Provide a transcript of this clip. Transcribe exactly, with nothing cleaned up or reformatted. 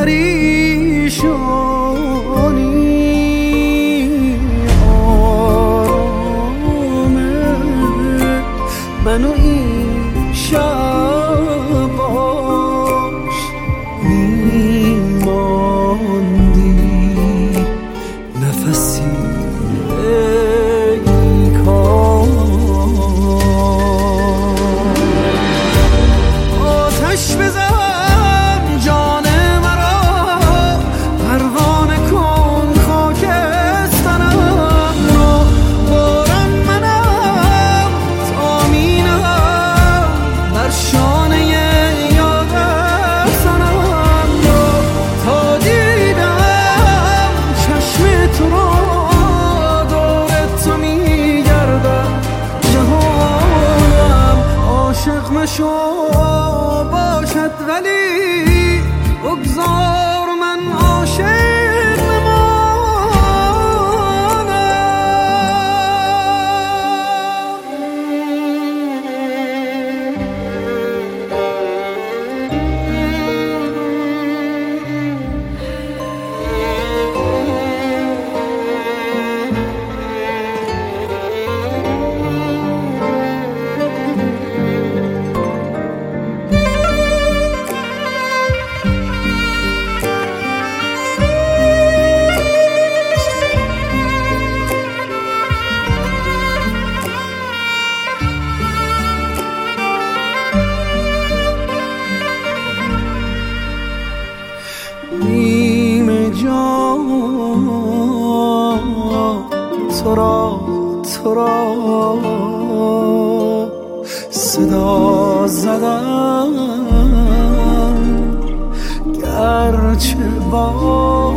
پریشانی آرامه منو این شب باش میماندی نفسی ای کار آتش بزن جان مرا پروانه کن خاکسترم رو بارم منم تامینم بر شانه یاد سرم رو تا دیدم چشم تو رو دور تو میگردم جهانم عاشق مشو باشد ولی بگذار من عاشق نیم جان تو را تو را صدا زدم گرچه با